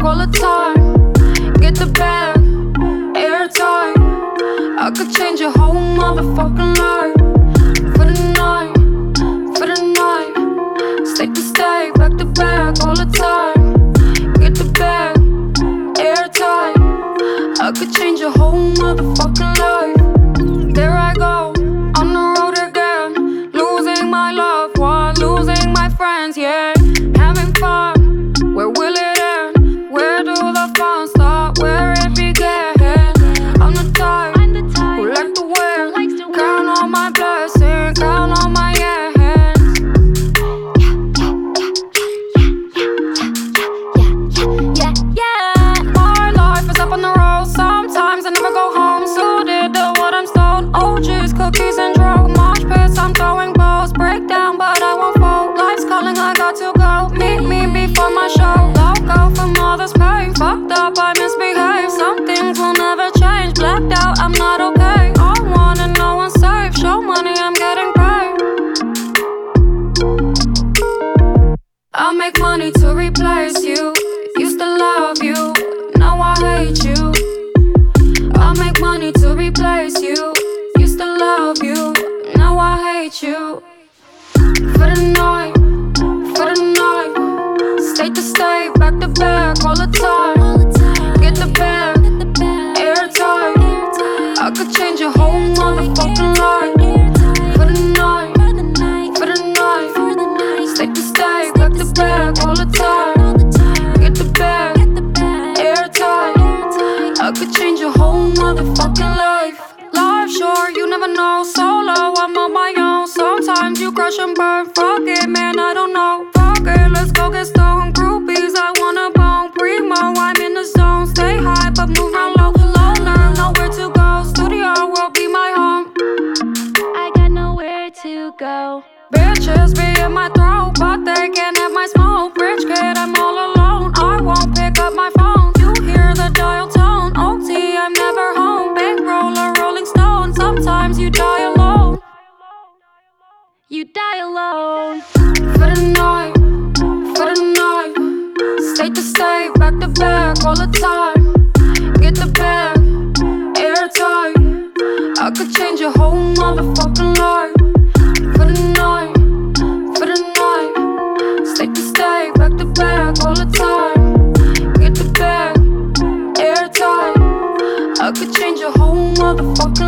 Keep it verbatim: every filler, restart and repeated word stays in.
all the time. Get the bag, airtight. I could change your whole motherfucking life. For the night, for the night. Stay to stay, back to back all the time. Get the bag, airtight. I could change your whole motherfucking life. There I go, on the road again. Losing my loved one, losing my friends, yeah. Having fun, where will it end? Where do the fun start? Where it began? I'm the type who like to win. Count on my blessings, count on my hands. Yeah, yeah. My life is up on the road. Sometimes I never go home. Suited to what I'm sold. O Gs, cookies and drugs. Mosh pits, I'm throwing balls. Break down, but I won't fold. Life's calling, I got to go. Meet me before my show. Loco from all this pain. Fucked up, I misbehave. Some things will never change. Blacked out, I'm not okay. All one and no one's safe. Show money, I'm getting paid. I'll make money to replace you. Used to love you, now I hate you. I'll make money to replace you. Used to love you, now I hate you. For the night, for the night. State to state, back to back all the time. Get the bag, airtight. I could change your whole motherfucking life. For the night, for the night. State to state, back to back all the time. Get the bag, airtight. I could change your whole motherfucking life. Life short, you never know. Solo, I'm on my own. Sometimes you crush and burn. Fuck it, man, I don't know. Fuck it, let's go get stoned. Groupies, I wanna bone. Primo, I'm in the zone. Stay high, but move around low. Loner, nowhere to go. Studio will be my home. I got nowhere to go. Bitches be in my throat, but they can't have my smoke. Rich kid, I'm all alone. I won't pick up my phone. You hear the dial tone. O T, I'm never home. Bankroller, Rolling Stone. Sometimes you die alone. You die alone. For the night, for the night. State to state, back to back all the time. Get the bag, airtight. I could change your whole motherfucking life. For the night, for the night. State to state, back to back all the time. Get the bag, airtight. I could change your whole motherfucking life.